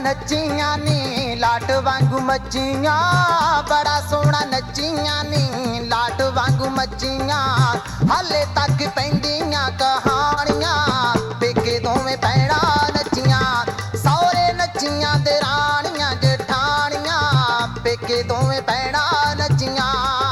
नच्चियां नी लाट वांगू मच्चियां, बड़ा सोहना नच्चियां नी लाट वांगू मच्चियां। हाले तक पैंदियां कहानियां, पेके दोवें भैणां नच्चियां, सौरे नच्चियां दराणियां जेठानियां, पेके दोवें भैणां नच्चियां।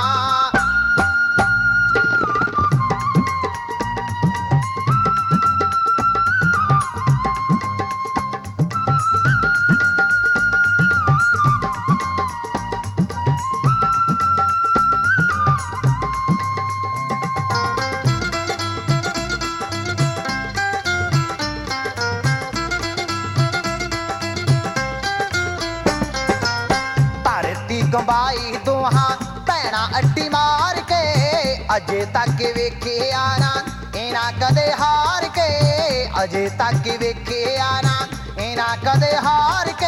गंबाई दोहां भैणां अड्डी मार के, अजे तक वेखिया ना इना कदे हार के, अजे तक वेखिया ना इना कदे हार के।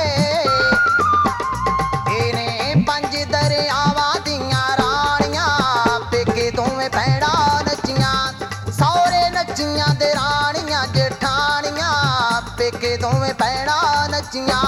इने पंज दरियावां दियां राणियां, पेके दोवें भैणां नच्चियां, सौरे नच्चियां दराणियां जेठानियां, पेके दोवें भैणां नच्चियां।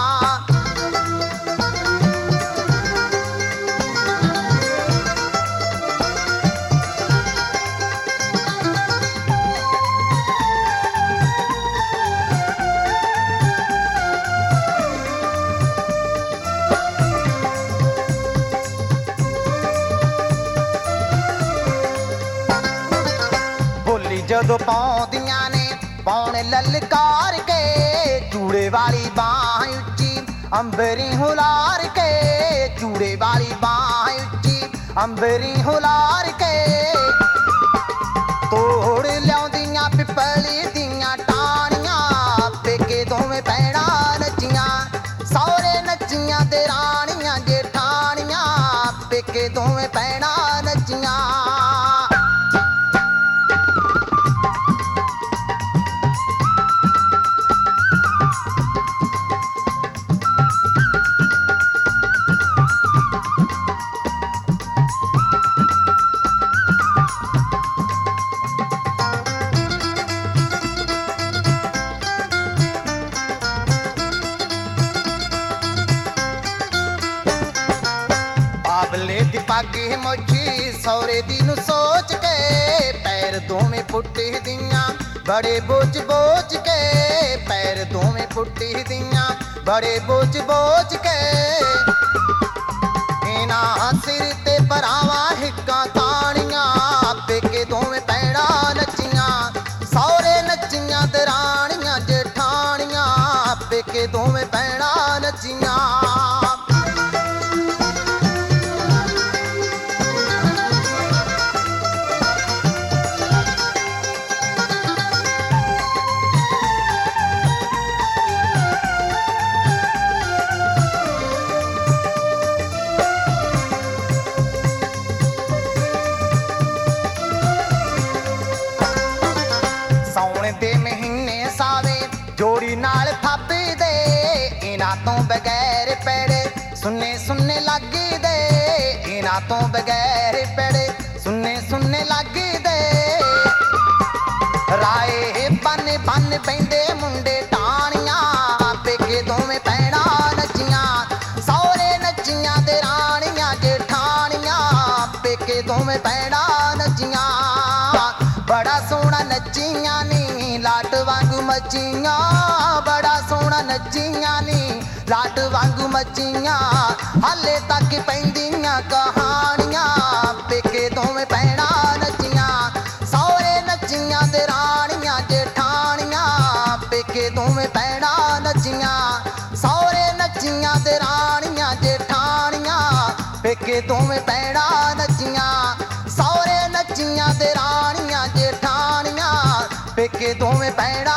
जदों पाउंदियां ने पौने ललकार के, चूड़े वाली बांह उच्ची अंबरी हुलार के, चूड़े वाली बांह उच्ची अंबरी हुलार के। तोड़ लियाउंदियां पिपली दियां टाणियां, पेके दोवें भैणां नच्चियां, सौरे नच्चियां दराणियां जेठानियां, पेके दोवें भैणां नच्चियां। बाबले दी पागी मोची सौरे दी नू सोच के, पैर दोवें पुट्टी दियां बड़े बोझ बोझ के, पैर दोवें पुट्टी दियां बड़े बोझ बोझ के। इना सिर ते भरावां हिक्कां ताणियां, पेके दोवें भैणां नच्चियां, सौरे नच्चियां दराणियां जेठानियां, पेके दोवें भैणां नच्चियां। दे महीने सावे जोड़ी नाल थापी दे, इना तो बगैर पेड़े सुन्ने सुन्ने लगी दे, इना तो बगैर पेड़े सुन्ने सुन्ने लगी दे। राए बन बन पैंदे मुंडे टाणियां, पेके दोवें भैणां नच्चियां, सौरे नच्चियां दराणियां जेठानियां, पेके दोवें भैणां नच्चियां। बड़ा सोहना नच्चियां नी लाट वांगू मच्चियां, बड़ा सोहना नच्चियां नी लाट वांगू मच्चियां। हाले तक पैंदियां कहानियां, पेके दोवें भैणां नच्चियां, सौरे नच्चियां दराणियां जेठानियां, पेके दोवें भैणां नच्चियां, सौरे नच्चियां दराणियां जेठानियां, पेके दोवें भैणां नच्चियां, सौरे नच्चियां दराणियां जेठानियां, पेके दोवें भैणां